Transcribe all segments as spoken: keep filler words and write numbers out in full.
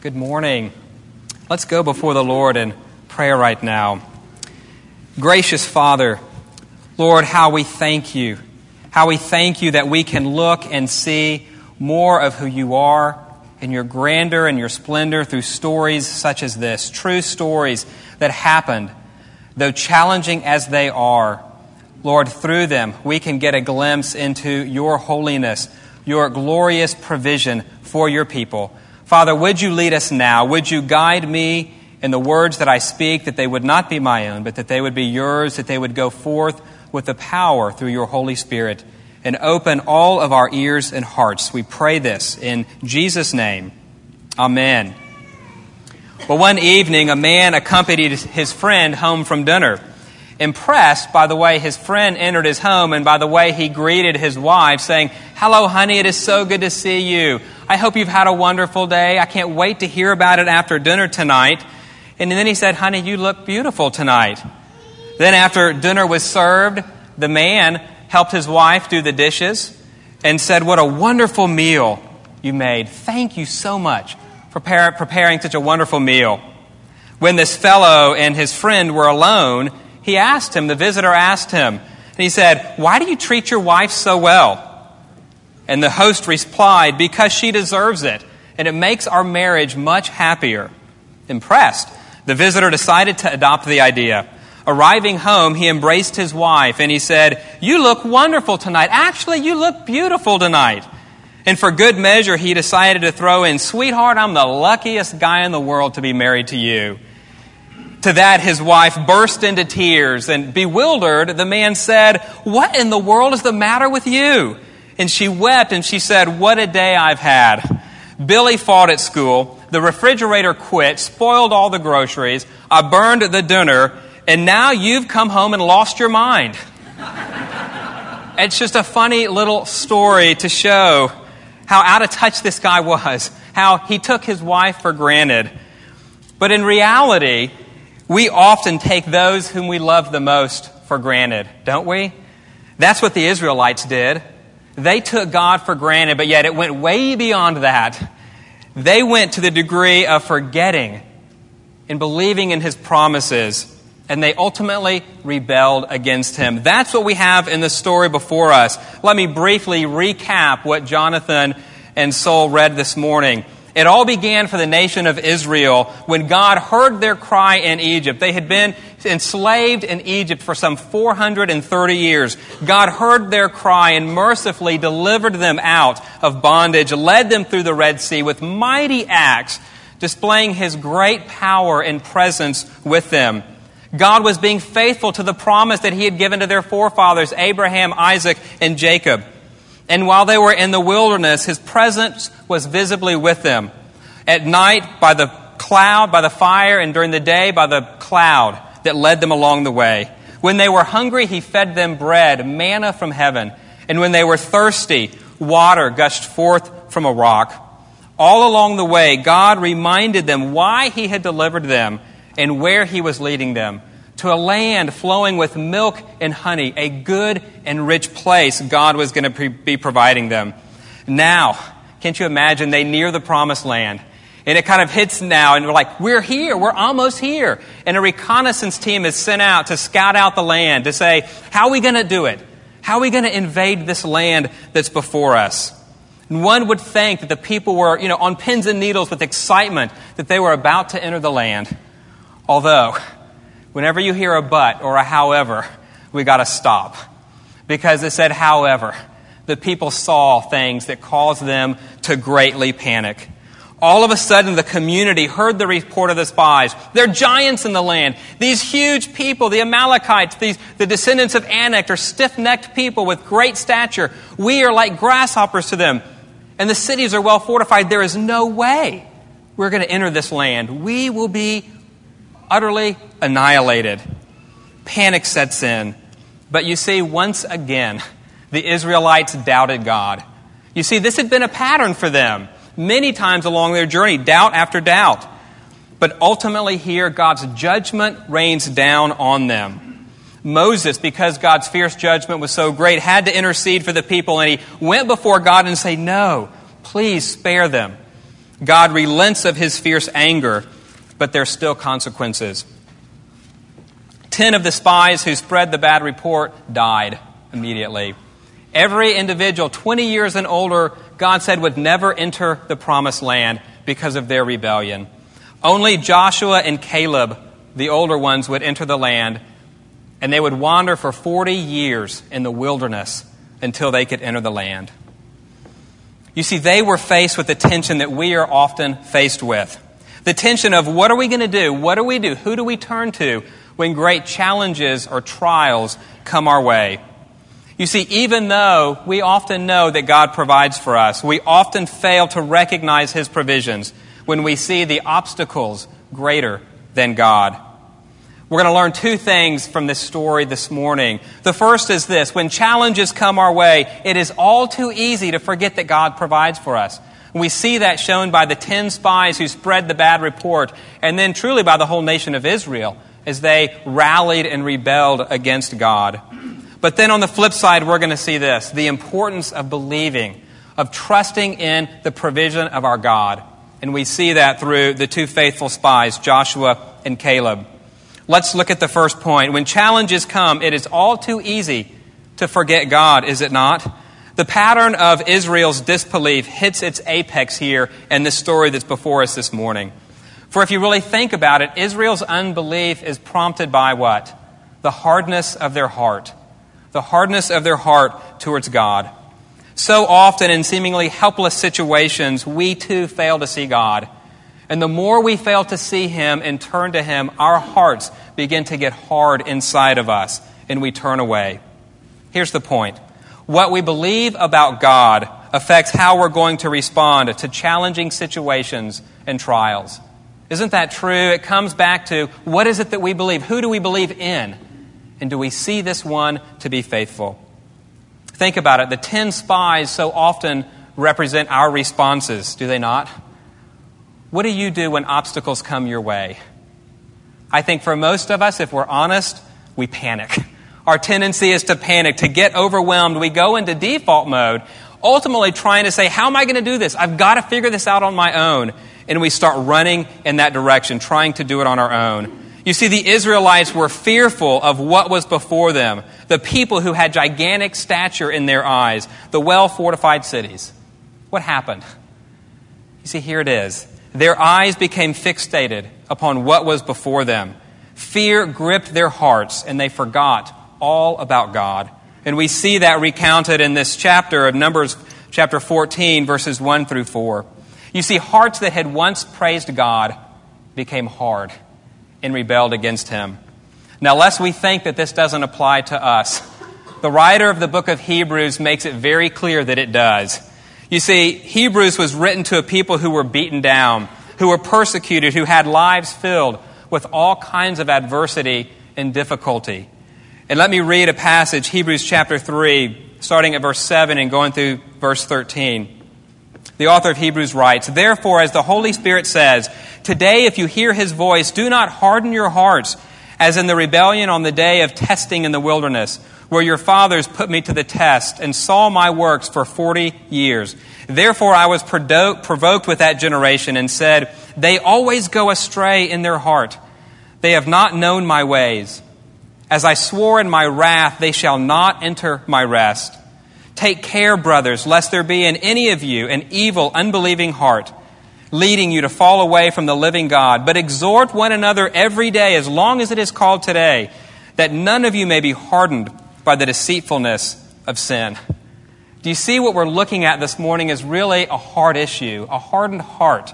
Good morning. Let's go before the Lord in prayer right now. Gracious Father, Lord, how we thank you. How we thank you that we can look and see more of who you are in your grandeur and your splendor through stories such as this. True stories that happened, though challenging as they are. Lord, through them we can get a glimpse into your holiness, your glorious provision for your people. Father, would you lead us now? Would you guide me in the words that I speak, that they would not be my own, but that they would be yours, that they would go forth with the power through your Holy Spirit, and open all of our ears and hearts. We pray this in Jesus' name. Amen. Well, one evening, a man accompanied his friend home from dinner. Impressed by the way his friend entered his home and by the way he greeted his wife, saying, "Hello, honey, it is so good to see you. I hope you've had a wonderful day. I can't wait to hear about it after dinner tonight." And then he said, "Honey, you look beautiful tonight." Then after dinner was served, the man helped his wife do the dishes and said, "What a wonderful meal you made. Thank you so much for prepare, preparing such a wonderful meal." When this fellow and his friend were alone, he asked him, the visitor asked him, and he said, "Why do you treat your wife so well?" And the host replied, "Because she deserves it, and it makes our marriage much happier." Impressed, the visitor decided to adopt the idea. Arriving home, he embraced his wife, and he said, "You look wonderful tonight. Actually, you look beautiful tonight." And for good measure, he decided to throw in, "Sweetheart, I'm the luckiest guy in the world to be married to you." To that, his wife burst into tears, and bewildered, the man said, "What in the world is the matter with you?" And she wept, and she said, "What a day I've had. Billy fought at school, the refrigerator quit, spoiled all the groceries, I burned the dinner, and now you've come home and lost your mind." It's just a funny little story to show how out of touch this guy was, how he took his wife for granted. But in reality, we often take those whom we love the most for granted, don't we? That's what the Israelites did. They took God for granted, but yet it went way beyond that. They went to the degree of forgetting and believing in His promises, and they ultimately rebelled against Him. That's what we have in the story before us. Let me briefly recap what Jonathan and Saul read this morning. It all began for the nation of Israel when God heard their cry in Egypt. They had been enslaved in Egypt for some four hundred thirty years. God heard their cry and mercifully delivered them out of bondage, led them through the Red Sea with mighty acts, displaying His great power and presence with them. God was being faithful to the promise that He had given to their forefathers, Abraham, Isaac, and Jacob. And while they were in the wilderness, His presence was visibly with them. At night by the cloud, by the fire, and during the day by the cloud that led them along the way. When they were hungry, He fed them bread, manna from heaven. And when they were thirsty, water gushed forth from a rock. All along the way, God reminded them why He had delivered them and where He was leading them. To a land flowing with milk and honey, a good and rich place God was going to pre- be providing them. Now, can't you imagine, they near the promised land. And it kind of hits now, and we're like, we're here, we're almost here. And a reconnaissance team is sent out to scout out the land, to say, how are we going to do it? How are we going to invade this land that's before us? And one would think that the people were, you know, on pins and needles with excitement that they were about to enter the land. Although, whenever you hear a but or a however, we got to stop. Because it said, however, the people saw things that caused them to greatly panic. All of a sudden, the community heard the report of the spies. They're giants in the land. These huge people, the Amalekites, these, the descendants of Anak, are stiff-necked people with great stature. We are like grasshoppers to them. And the cities are well fortified. There is no way we're going to enter this land. We will be utterly annihilated. Panic sets in. But you see, once again, the Israelites doubted God. You see, this had been a pattern for them. Many times along their journey, doubt after doubt. But ultimately here, God's judgment rains down on them. Moses, because God's fierce judgment was so great, had to intercede for the people, and he went before God and say, "No, please spare them." God relents of his fierce anger, but there's still consequences. Ten of the spies who spread the bad report died immediately. Every individual twenty years and older, God said, would never enter the promised land because of their rebellion. Only Joshua and Caleb, the older ones, would enter the land, and they would wander for forty years in the wilderness until they could enter the land. You see, they were faced with the tension that we are often faced with. The tension of what are we going to do? What do we do? Who do we turn to when great challenges or trials come our way? You see, even though we often know that God provides for us, we often fail to recognize his provisions when we see the obstacles greater than God. We're going to learn two things from this story this morning. The first is this: when challenges come our way, it is all too easy to forget that God provides for us. We see that shown by the ten spies who spread the bad report, and then truly by the whole nation of Israel as they rallied and rebelled against God. But then on the flip side, we're going to see this: the importance of believing, of trusting in the provision of our God. And we see that through the two faithful spies, Joshua and Caleb. Let's look at the first point. When challenges come, it is all too easy to forget God, is it not? The pattern of Israel's disbelief hits its apex here in this story that's before us this morning. For if you really think about it, Israel's unbelief is prompted by what? The hardness of their heart. The hardness of their heart towards God. So often in seemingly helpless situations, we too fail to see God. And the more we fail to see him and turn to him, our hearts begin to get hard inside of us, and we turn away. Here's the point. What we believe about God affects how we're going to respond to challenging situations and trials. Isn't that true? It comes back to, what is it that we believe? Who do we believe in? And do we see this one to be faithful? Think about it. The ten spies so often represent our responses, do they not? What do you do when obstacles come your way? I think for most of us, if we're honest, we panic. Our tendency is to panic, to get overwhelmed. We go into default mode, ultimately trying to say, how am I going to do this? I've got to figure this out on my own. And we start running in that direction, trying to do it on our own. You see, the Israelites were fearful of what was before them, the people who had gigantic stature in their eyes, the well-fortified cities. What happened? You see, here it is. Their eyes became fixated upon what was before them. Fear gripped their hearts, and they forgot all about God. And we see that recounted in this chapter of Numbers chapter fourteen, verses one through four. You see, hearts that had once praised God became hard and rebelled against him. Now, lest we think that this doesn't apply to us, the writer of the book of Hebrews makes it very clear that it does. You see, Hebrews was written to a people who were beaten down, who were persecuted, who had lives filled with all kinds of adversity and difficulty. And let me read a passage, Hebrews chapter three, starting at verse seven and going through verse thirteen. The author of Hebrews writes, "Therefore, as the Holy Spirit says, today if you hear his voice, do not harden your hearts, as in the rebellion on the day of testing in the wilderness, where your fathers put me to the test and saw my works for forty years. Therefore I was provoked with that generation and said, they always go astray in their heart. They have not known my ways. As I swore in my wrath, they shall not enter my rest. Take care, brothers, lest there be in any of you an evil, unbelieving heart, leading you to fall away from the living God. But exhort one another every day, as long as it is called today, that none of you may be hardened by the deceitfulness of sin." Do you see what we're looking at this morning is really a hard issue, a hardened heart?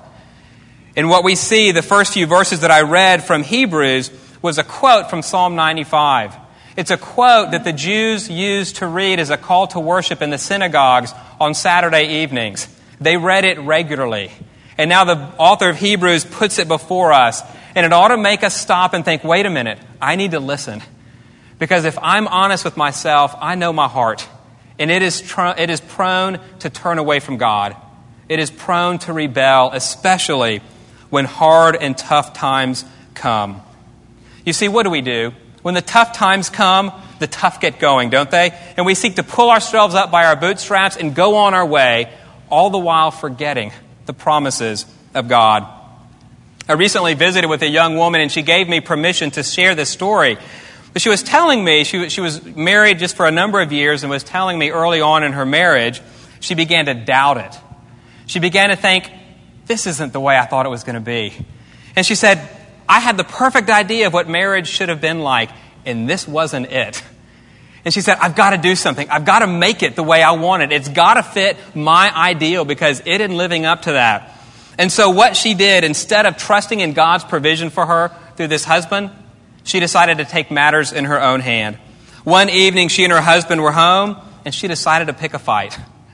And what we see, the first few verses that I read from Hebrews, was a quote from Psalm ninety-five. It's a quote that the Jews used to read as a call to worship in the synagogues on Saturday evenings. They read it regularly. And now the author of Hebrews puts it before us. And it ought to make us stop and think, wait a minute, I need to listen. Because if I'm honest with myself, I know my heart. And it is tr- it is prone to turn away from God. It is prone to rebel, especially when hard and tough times come. You see, what do we do? When the tough times come, the tough get going, don't they? And we seek to pull ourselves up by our bootstraps and go on our way, all the while forgetting the promises of God. I recently visited with a young woman, and she gave me permission to share this story. But she was telling me, she, she was married just for a number of years, and was telling me early on in her marriage, she began to doubt it. She began to think, this isn't the way I thought it was going to be. And she said, I had the perfect idea of what marriage should have been like, and this wasn't it. And she said, I've got to do something. I've got to make it the way I want it. It's got to fit my ideal because it isn't living up to that. And so what she did, instead of trusting in God's provision for her through this husband, she decided to take matters in her own hand. One evening, she and her husband were home, and she decided to pick a fight.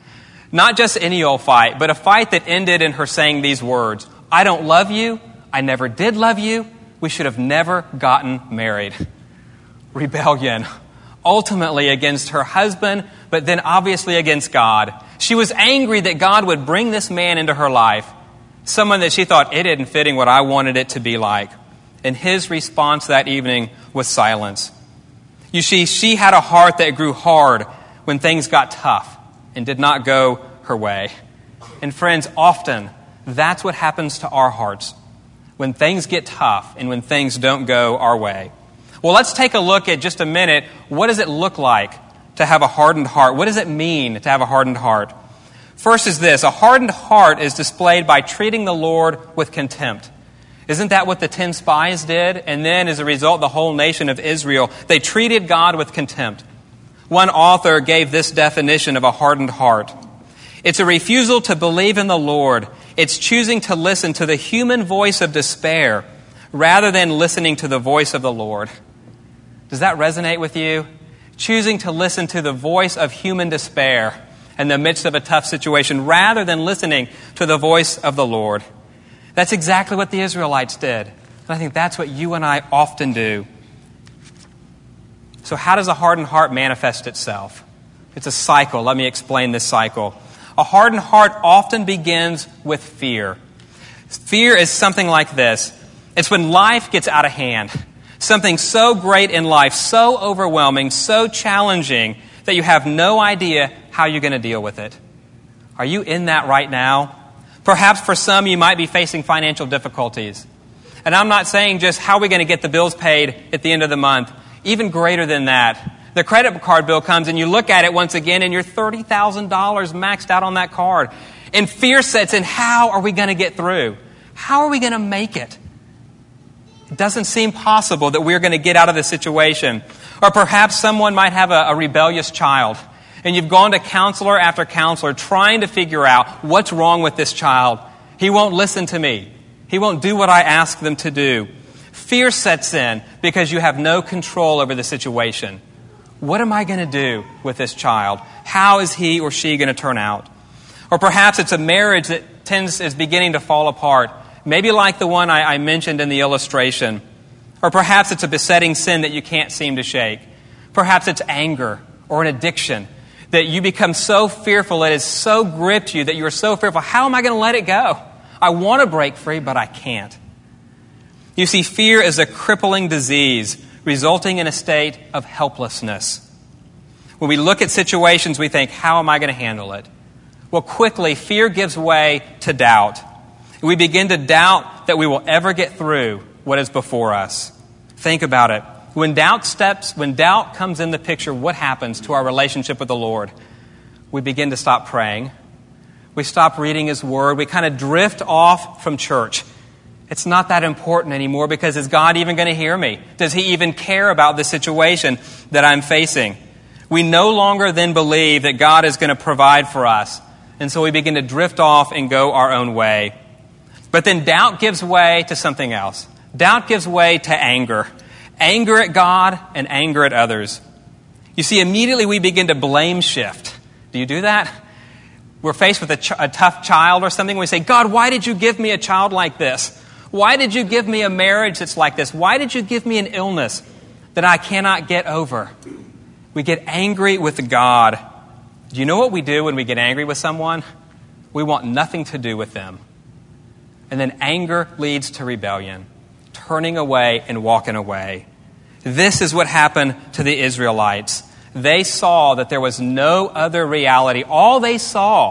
Not just any old fight, but a fight that ended in her saying these words, I don't love you. I never did love you. We should have never gotten married. Rebellion. Ultimately against her husband, but then obviously against God. She was angry that God would bring this man into her life. Someone that she thought it isn't fitting what I wanted it to be like. And his response that evening was silence. You see, she had a heart that grew hard when things got tough and did not go her way. And friends, often that's what happens to our hearts when things get tough and when things don't go our way. Well, let's take a look at just a minute. What does it look like to have a hardened heart? What does it mean to have a hardened heart? First is this. A hardened heart is displayed by treating the Lord with contempt. Isn't that what the ten spies did? And then, as a result, the whole nation of Israel, they treated God with contempt. One author gave this definition of a hardened heart. It's a refusal to believe in the Lord. It's choosing to listen to the human voice of despair rather than listening to the voice of the Lord. Does that resonate with you? Choosing to listen to the voice of human despair in the midst of a tough situation rather than listening to the voice of the Lord. That's exactly what the Israelites did. And I think that's what you and I often do. So how does a hardened heart manifest itself? It's a cycle. Let me explain this cycle. A hardened heart often begins with fear. Fear is something like this. It's when life gets out of hand. Something so great in life, so overwhelming, so challenging that you have no idea how you're going to deal with it. Are you in that right now? Perhaps for some you might be facing financial difficulties. And I'm not saying just how are we going to get the bills paid at the end of the month. Even greater than that. The credit card bill comes and you look at it once again and you're thirty thousand dollars maxed out on that card. And fear sets in. How are we going to get through? How are we going to make it? It doesn't seem possible that we're going to get out of this situation. Or perhaps someone might have a, a rebellious child. And you've gone to counselor after counselor trying to figure out what's wrong with this child. He won't listen to me. He won't do what I ask them to do. Fear sets in because you have no control over the situation. What am I going to do with this child? How is he or she going to turn out? Or perhaps it's a marriage that tends is beginning to fall apart. Maybe like the one I, I mentioned in the illustration. Or perhaps it's a besetting sin that you can't seem to shake. Perhaps it's anger or an addiction that you become so fearful, it has so gripped you that you're so fearful. How am I going to let it go? I want to break free, but I can't. You see, fear is a crippling disease resulting in a state of helplessness. When we look at situations, we think, how am I going to handle it? Well, quickly, fear gives way to doubt. We begin to doubt that we will ever get through what is before us. Think about it. When doubt steps, when doubt comes in the picture, what happens to our relationship with the Lord? We begin to stop praying. We stop reading His Word. We kind of drift off from church. It's not that important anymore because is God even going to hear me? Does He even care about the situation that I'm facing? We no longer then believe that God is going to provide for us. And so we begin to drift off and go our own way. But then doubt gives way to something else. Doubt gives way to anger. Anger at God and anger at others. You see, immediately we begin to blame shift. Do you do that? We're faced with a, ch- a tough child or something. We say, God, why did you give me a child like this? Why did you give me a marriage that's like this? Why did you give me an illness that I cannot get over? We get angry with God. Do you know what we do when we get angry with someone? We want nothing to do with them. And then anger leads to rebellion, turning away and walking away. This is what happened to the Israelites. They saw that there was no other reality. All they saw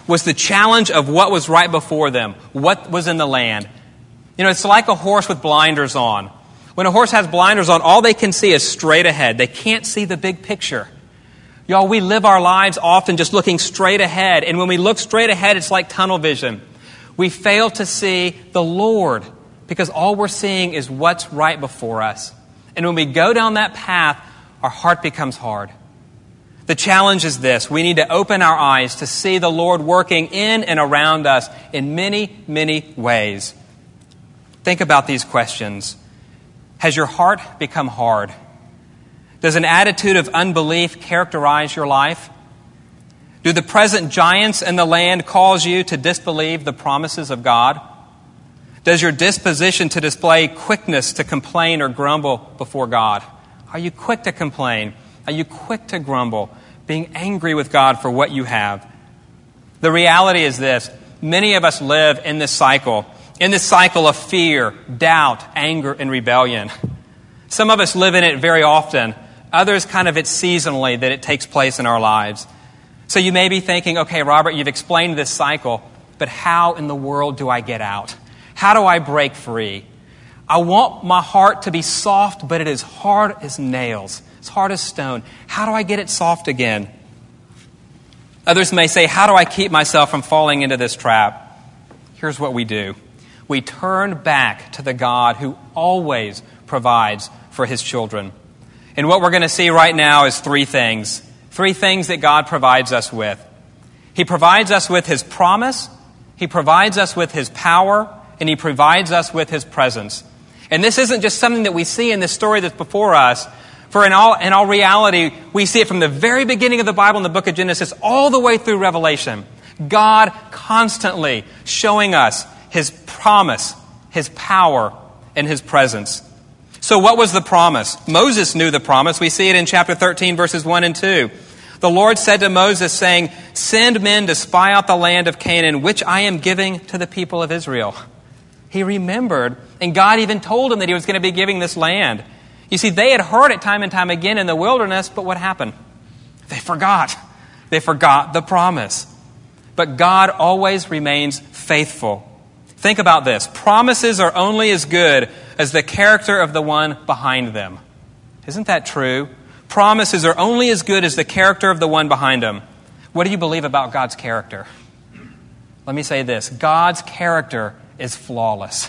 was the challenge of what was right before them, what was in the land. You know, it's like a horse with blinders on. When a horse has blinders on, all they can see is straight ahead. They can't see the big picture. Y'all, we live our lives often just looking straight ahead. And when we look straight ahead, it's like tunnel vision. We fail to see the Lord because all we're seeing is what's right before us. And when we go down that path, our heart becomes hard. The challenge is this. We need to open our eyes to see the Lord working in and around us in many, many ways. Think about these questions. Has your heart become hard? Does an attitude of unbelief characterize your life? Do the present giants in the land cause you to disbelieve the promises of God? Does your disposition to display quickness to complain or grumble before God? Are you quick to complain? Are you quick to grumble, being angry with God for what you have? The reality is this. Many of us live in this cycle, in this cycle of fear, doubt, anger, and rebellion. Some of us live in it very often. Others kind of it's seasonally that it takes place in our lives. So you may be thinking, okay, Robert, you've explained this cycle, but how in the world do I get out? How do I break free? I want my heart to be soft, but it is hard as nails. It's hard as stone. How do I get it soft again? Others may say, how do I keep myself from falling into this trap? Here's what we do. We turn back to the God who always provides for his children. And what we're going to see right now is three things. Three things that God provides us with. He provides us with his promise, he provides us with his power, and he provides us with his presence. And this isn't just something that we see in this story that's before us. For in all, in all reality, we see it from the very beginning of the Bible in the book of Genesis all the way through Revelation. God constantly showing us his promise, his power, and his presence. So what was the promise? Moses knew the promise. We see it in chapter thirteen, verses one and two. The Lord said to Moses, saying, send men to spy out the land of Canaan, which I am giving to the people of Israel. He remembered, and God even told him that he was going to be giving this land. You see, they had heard it time and time again in the wilderness, but what happened? They forgot. They forgot the promise. But God always remains faithful. Think about this. Promises are only as good as the character of the one behind them. Isn't that true? Promises are only as good as the character of the one behind them. What do you believe about God's character? Let me say this. God's character is flawless.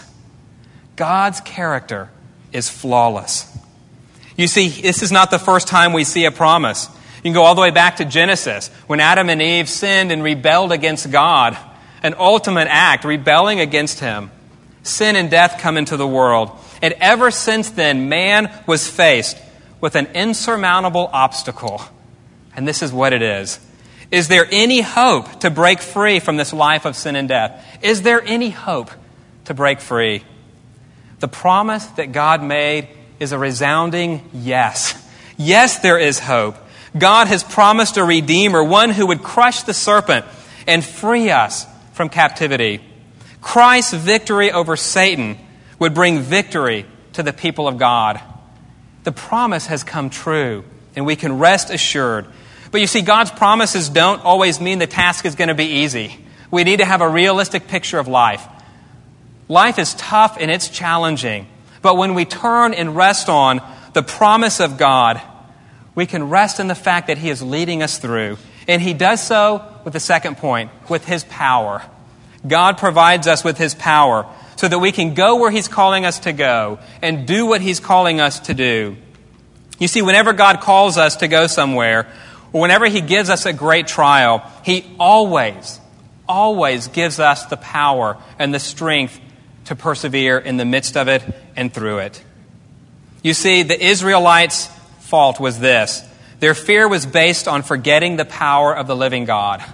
God's character is flawless. You see, this is not the first time we see a promise. You can go all the way back to Genesis, when Adam and Eve sinned and rebelled against God. An ultimate act, rebelling against him. Sin and death come into the world. And ever since then, man was faced with an insurmountable obstacle. And this is what it is. Is there any hope to break free from this life of sin and death? Is there any hope to break free? The promise that God made is a resounding yes. Yes, there is hope. God has promised a Redeemer, one who would crush the serpent and free us from captivity. Christ's victory over Satan would bring victory to the people of God. The promise has come true, and we can rest assured. But you see, God's promises don't always mean the task is going to be easy. We need to have a realistic picture of life. Life is tough and it's challenging. But when we turn and rest on the promise of God, we can rest in the fact that he is leading us through. And he does so with the second point, with his power. God provides us with his power so that we can go where he's calling us to go and do what he's calling us to do. You see, whenever God calls us to go somewhere, or whenever he gives us a great trial, he always, always gives us the power and the strength to persevere in the midst of it and through it. You see, the Israelites' fault was this. Their fear was based on forgetting the power of the living God.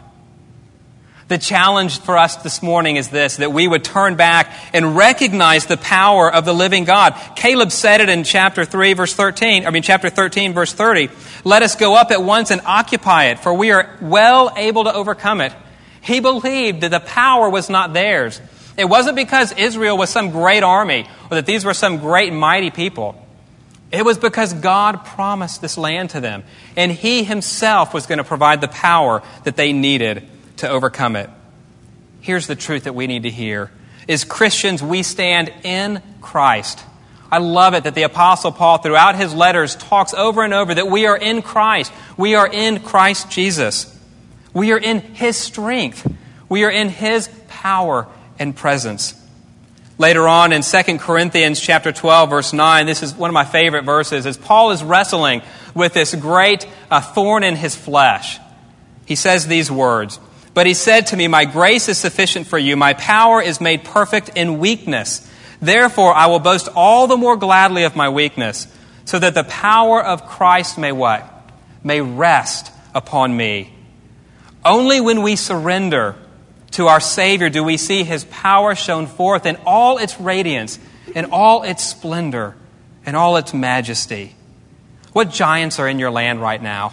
The challenge for us this morning is this, that we would turn back and recognize the power of the living God. Caleb said it in chapter three, verse thirteen, I mean chapter thirteen, verse thirty. Let us go up at once and occupy it, for we are well able to overcome it. He believed that the power was not theirs. It wasn't because Israel was some great army or that these were some great mighty people. It was because God promised this land to them, and he himself was going to provide the power that they needed to overcome it. Here's the truth that we need to hear. As Christians, we stand in Christ. I love it that the Apostle Paul, throughout his letters, talks over and over that we are in Christ. We are in Christ Jesus. We are in His strength. We are in His power and presence. Later on in Second Corinthians chapter twelve, verse nine, this is one of my favorite verses, as Paul is wrestling with this great uh, thorn in his flesh. He says these words, "But he said to me, my grace is sufficient for you. My power is made perfect in weakness. Therefore, I will boast all the more gladly of my weakness, so that the power of Christ may what? May rest upon me." Only when we surrender to our Savior do we see His power shown forth in all its radiance, in all its splendor, in all its majesty. What giants are in your land right now?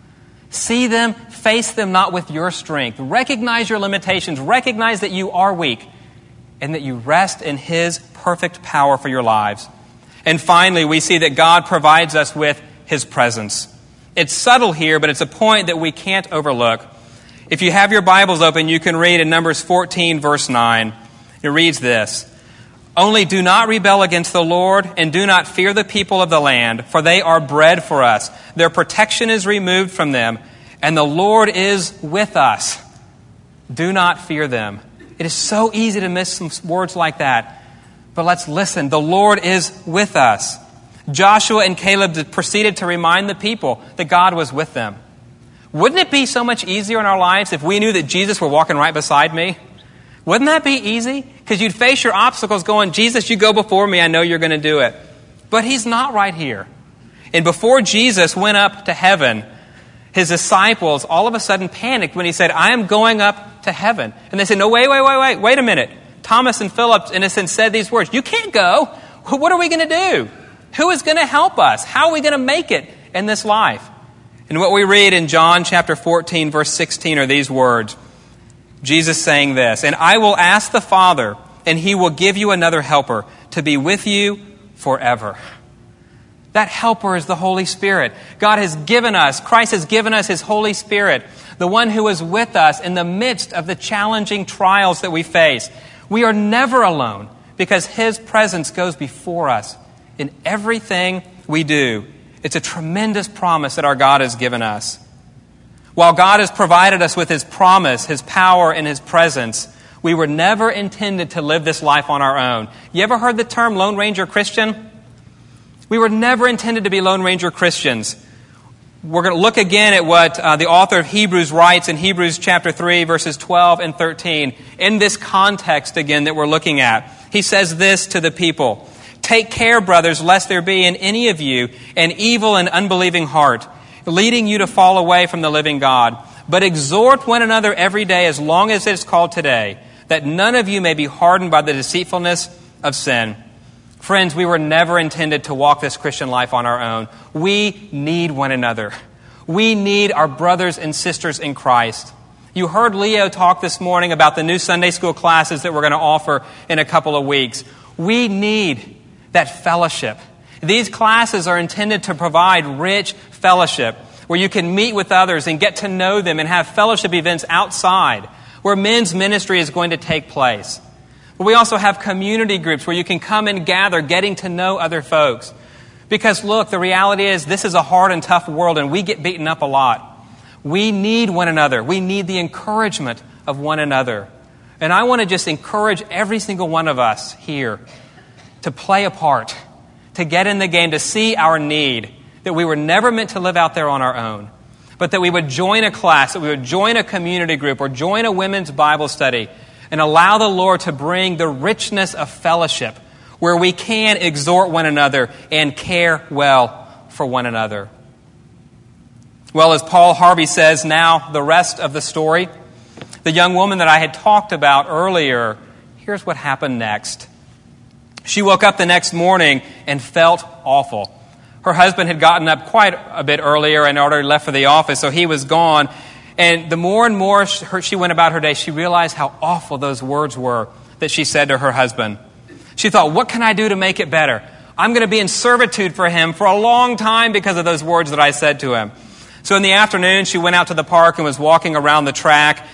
See them, face them not with your strength. Recognize your limitations. Recognize that you are weak and that you rest in His perfect power for your lives. And finally, we see that God provides us with His presence. It's subtle here, but it's a point that we can't overlook. If you have your Bibles open, you can read in Numbers fourteen, verse nine. It reads this, "Only do not rebel against the Lord, and do not fear the people of the land, for they are bread for us. Their protection is removed from them, and the Lord is with us. Do not fear them." It is so easy to miss some words like that. But let's listen. The Lord is with us. Joshua and Caleb proceeded to remind the people that God was with them. Wouldn't it be so much easier in our lives if we knew that Jesus were walking right beside me? Wouldn't that be easy? Because you'd face your obstacles going, "Jesus, you go before me. I know you're going to do it." But He's not right here. And before Jesus went up to heaven, His disciples all of a sudden panicked when He said, "I am going up to heaven." And they said, "No, wait, wait, wait, wait, wait a minute." Thomas and Philip, in a sense, said these words, "You can't go. What are we going to do? Who is going to help us? How are we going to make it in this life?" And what we read in John chapter fourteen, verse sixteen are these words. Jesus saying this, "And I will ask the Father, and He will give you another helper to be with you forever." That helper is the Holy Spirit. God has given us, Christ has given us His Holy Spirit, the one who is with us in the midst of the challenging trials that we face. We are never alone because His presence goes before us in everything we do. It's a tremendous promise that our God has given us. While God has provided us with His promise, His power, and His presence, we were never intended to live this life on our own. You ever heard the term Lone Ranger Christian? We were never intended to be Lone Ranger Christians. We're going to look again at what uh, the author of Hebrews writes in Hebrews chapter three, verses twelve and thirteen. In this context, again, that we're looking at, he says this to the people, "Take care, brothers, lest there be in any of you an evil and unbelieving heart, leading you to fall away from the living God. But exhort one another every day as long as it is called today, that none of you may be hardened by the deceitfulness of sin." Friends, we were never intended to walk this Christian life on our own. We need one another. We need our brothers and sisters in Christ. You heard Leo talk this morning about the new Sunday school classes that we're going to offer in a couple of weeks. We need that fellowship. These classes are intended to provide rich fellowship where you can meet with others and get to know them and have fellowship events outside where men's ministry is going to take place. But we also have community groups where you can come and gather, getting to know other folks. Because look, the reality is this is a hard and tough world and we get beaten up a lot. We need one another. We need the encouragement of one another. And I want to just encourage every single one of us here to play a part, to get in the game, to see our need, that we were never meant to live out there on our own, but that we would join a class, that we would join a community group or join a women's Bible study and allow the Lord to bring the richness of fellowship where we can exhort one another and care well for one another. Well, as Paul Harvey says, now the rest of the story, the young woman that I had talked about earlier, here's what happened next. She woke up the next morning and felt awful. Her husband had gotten up quite a bit earlier and already left for the office, so he was gone. And the more and more she went about her day, she realized how awful those words were that she said to her husband. She thought, what can I do to make it better? I'm going to be in servitude for him for a long time because of those words that I said to him. So in the afternoon, she went out to the park and was walking around the track.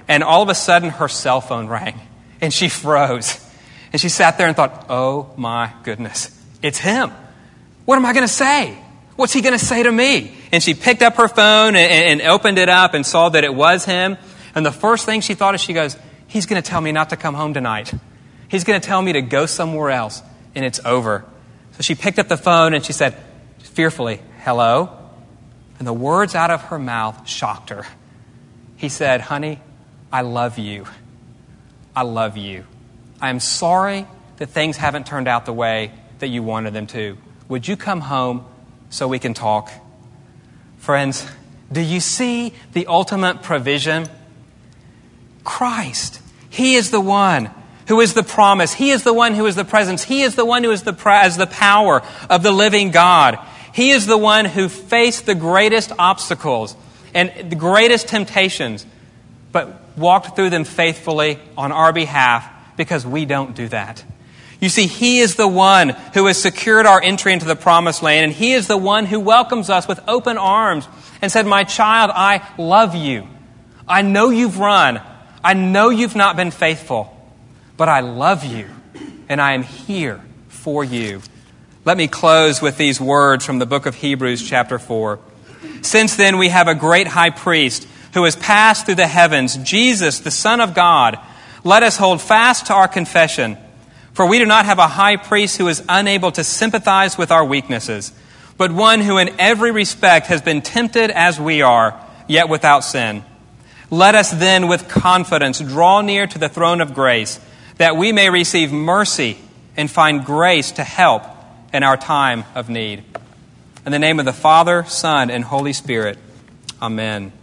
and all of a sudden her cell phone rang, and she froze. And she sat there and thought, oh my goodness, it's him. What am I going to say? What's he going to say to me? And she picked up her phone and, and opened it up and saw that it was him. And the first thing she thought is, she goes, he's going to tell me not to come home tonight. He's going to tell me to go somewhere else, and it's over. So she picked up the phone and she said, fearfully, hello? And the words out of her mouth shocked her. He said, honey, I love you. I love you. I am sorry that things haven't turned out the way that you wanted them to. Would you come home so we can talk? Friends, do you see the ultimate provision? Christ. He is the one who is the promise. He is the one who is the presence. He is the one who is the, as the power of the living God. He is the one who faced the greatest obstacles and the greatest temptations, but walked through them faithfully on our behalf, because we don't do that. You see, He is the one who has secured our entry into the promised land, and He is the one who welcomes us with open arms and said, my child, I love you. I know you've run. I know you've not been faithful, but I love you, and I am here for you. Let me close with these words from the book of Hebrews chapter four. Since then we have a great high priest who has passed through the heavens, Jesus, the Son of God. Let us hold fast to our confession. For we do not have a high priest who is unable to sympathize with our weaknesses, but one who in every respect has been tempted as we are, yet without sin. Let us then with confidence draw near to the throne of grace, that we may receive mercy and find grace to help in our time of need. In the name of the Father, Son, and Holy Spirit, amen.